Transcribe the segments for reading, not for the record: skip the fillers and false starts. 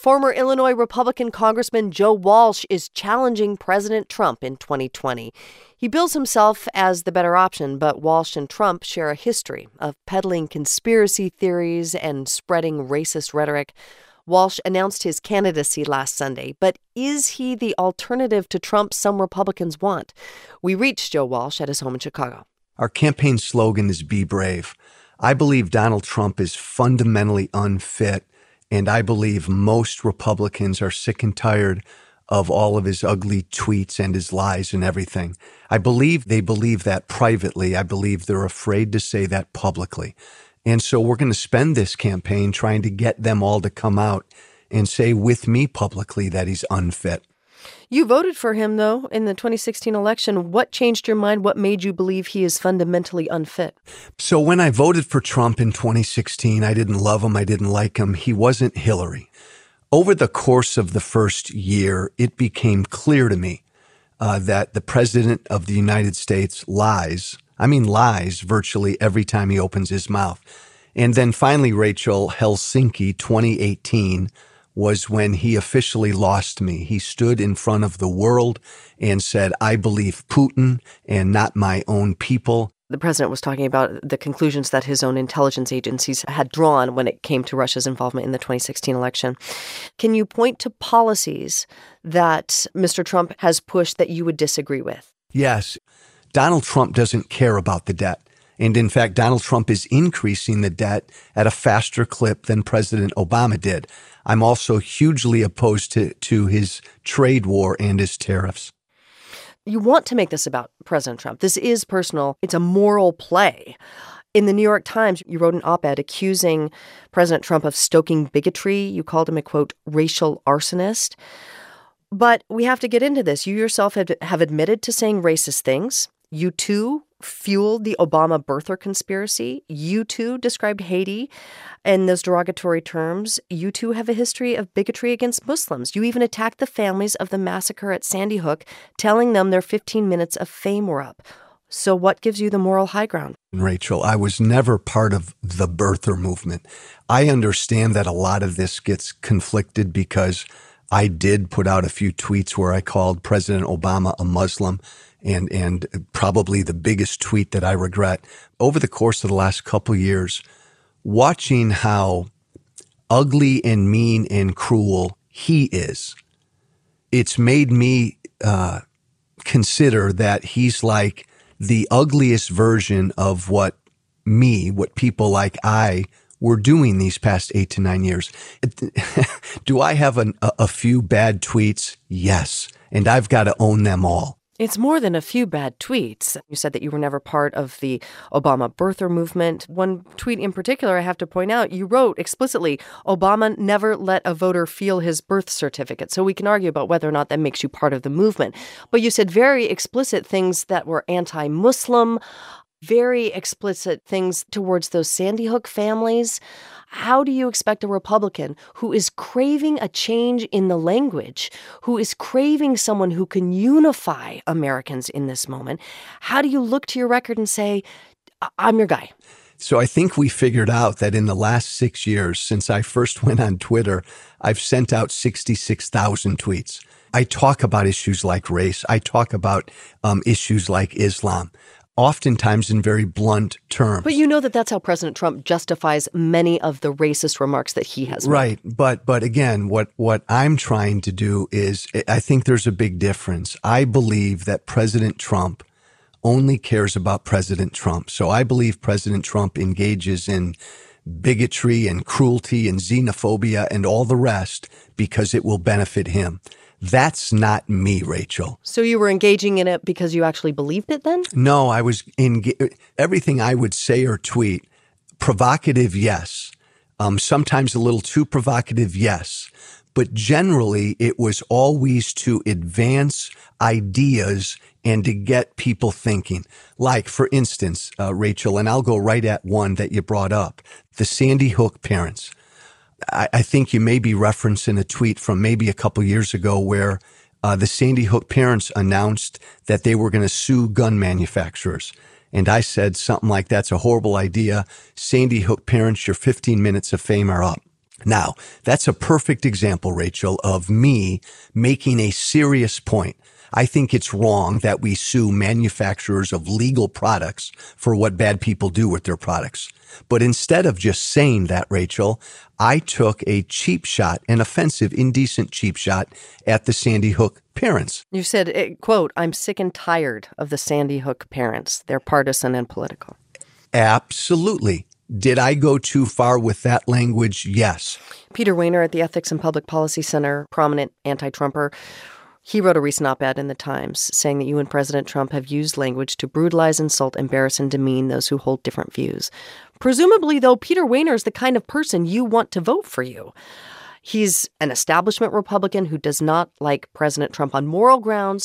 Former Illinois Republican Congressman Joe Walsh is challenging President Trump in 2020. He bills himself as the better option, but Walsh and Trump share a history of peddling conspiracy theories and spreading racist rhetoric. Walsh announced his candidacy last Sunday, but is he the alternative to Trump some Republicans want? We reached Joe Walsh at his home in Chicago. Our campaign slogan is Be Brave. I believe Donald Trump is fundamentally unfit, and I believe most Republicans are sick and tired of all of his ugly tweets and his lies and everything. I believe they believe that privately. I believe they're afraid to say that publicly. And so we're going to spend this campaign trying to get them all to come out and say with me publicly that he's unfit. You voted for him, though, in the 2016 election. What changed your mind? What made you believe he is fundamentally unfit? So when I voted for Trump in 2016, I didn't love him. I didn't like him. He wasn't Hillary. Over the course of the first year, it became clear to me that the president of the United States lies virtually every time he opens his mouth. And then finally, Rachel, Helsinki 2018 was when he officially lost me. He stood in front of the world and said, I believe Putin and not my own people. The president was talking about the conclusions that his own intelligence agencies had drawn when it came to Russia's involvement in the 2016 election. Can you point to policies that Mr. Trump has pushed that you would disagree with? Yes. Donald Trump doesn't care about the debt. And in fact, Donald Trump is increasing the debt at a faster clip than President Obama did. I'm also hugely opposed to his trade war and his tariffs. You want to make this about President Trump. This is personal. It's a moral play. In the New York Times, you wrote an op-ed accusing President Trump of stoking bigotry. You called him a, quote, racial arsonist. But we have to get into this. You yourself have admitted to saying racist things. You, too, fueled the Obama birther conspiracy. You, too, described Haiti in those derogatory terms. You, too, have a history of bigotry against Muslims. You even attacked the families of the massacre at Sandy Hook, telling them their 15 minutes of fame were up. So what gives you the moral high ground? Rachel, I was never part of the birther movement. I understand that a lot of this gets conflicted because I did put out a few tweets where I called President Obama a Muslim. And probably the biggest tweet that I regret over the course of the last couple of years, watching how ugly and mean and cruel he is, it's made me consider that he's like the ugliest version of what people like I were doing these past 8 to 9 years. Do I have a few bad tweets? Yes. And I've got to own them all. It's more than a few bad tweets. You said that you were never part of the Obama birther movement. One tweet in particular, I have to point out, you wrote explicitly, Obama never let a voter feel his birth certificate. So we can argue about whether or not that makes you part of the movement. But you said very explicit things that were anti-Muslim, very explicit things towards those Sandy Hook families. How do you expect a Republican who is craving a change in the language, who is craving someone who can unify Americans in this moment? How do you look to your record and say, I'm your guy? So I think we figured out that in the last 6 years, since I first went on Twitter, I've sent out 66,000 tweets. I talk about issues like race. I talk about issues like Islam. Oftentimes in very blunt terms. But you know that that's how President Trump justifies many of the racist remarks that he has made. Right. But again, what I'm trying to do is, I think there's a big difference. I believe that President Trump only cares about President Trump. So I believe President Trump engages in bigotry and cruelty and xenophobia and all the rest because it will benefit him. That's not me, Rachel. So you were engaging in it because you actually believed it then? No, I was everything I would say or tweet, provocative, yes. Sometimes a little too provocative, yes. But generally, it was always to advance ideas and to get people thinking. Like, for instance, Rachel, and I'll go right at one that you brought up, the Sandy Hook parents. I think you may be referencing a tweet from maybe a couple years ago where the Sandy Hook parents announced that they were going to sue gun manufacturers. And I said something like, that's a horrible idea. Sandy Hook parents, your 15 minutes of fame are up. Now, that's a perfect example, Rachel, of me making a serious point. I think it's wrong that we sue manufacturers of legal products for what bad people do with their products. But instead of just saying that, Rachel, I took a cheap shot, an offensive, indecent cheap shot at the Sandy Hook parents. You said, quote, "I'm sick and tired of the Sandy Hook parents. They're partisan and political." Absolutely. Did I go too far with that language? Yes. Peter Wehner at the Ethics and Public Policy Center, prominent anti-Trumper, he wrote a recent op-ed in the Times saying that you and President Trump have used language to brutalize, insult, embarrass, and demean those who hold different views. Presumably, though, Peter Wehner is the kind of person you want to vote for you. He's an establishment Republican who does not like President Trump on moral grounds.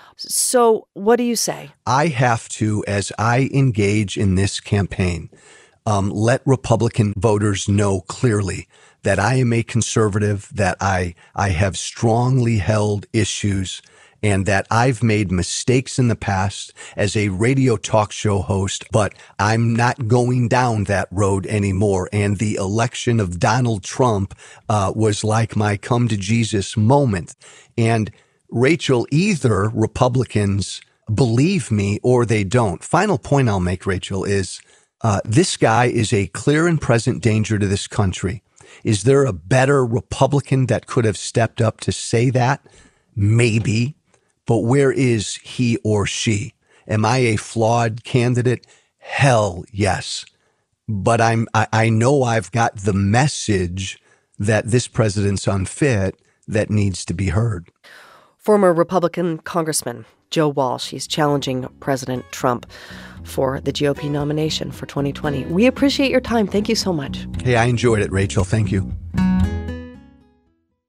So what do you say? I have to, as I engage in this campaign, let Republican voters know clearly that I am a conservative, that I have strongly held issues, and that I've made mistakes in the past as a radio talk show host, but I'm not going down that road anymore. And the election of Donald Trump was like my come to Jesus moment. And Rachel, either Republicans believe me or they don't. Final point I'll make, Rachel, is this guy is a clear and present danger to this country. Is there a better Republican that could have stepped up to say that? Maybe. But where is he or she? Am I a flawed candidate? Hell yes. But I know I've got the message that this president's unfit that needs to be heard. Former Republican Congressman Joe Walsh, he's challenging President Trump for the GOP nomination for 2020. We appreciate your time. Thank you so much. Hey, I enjoyed it, Rachel. Thank you.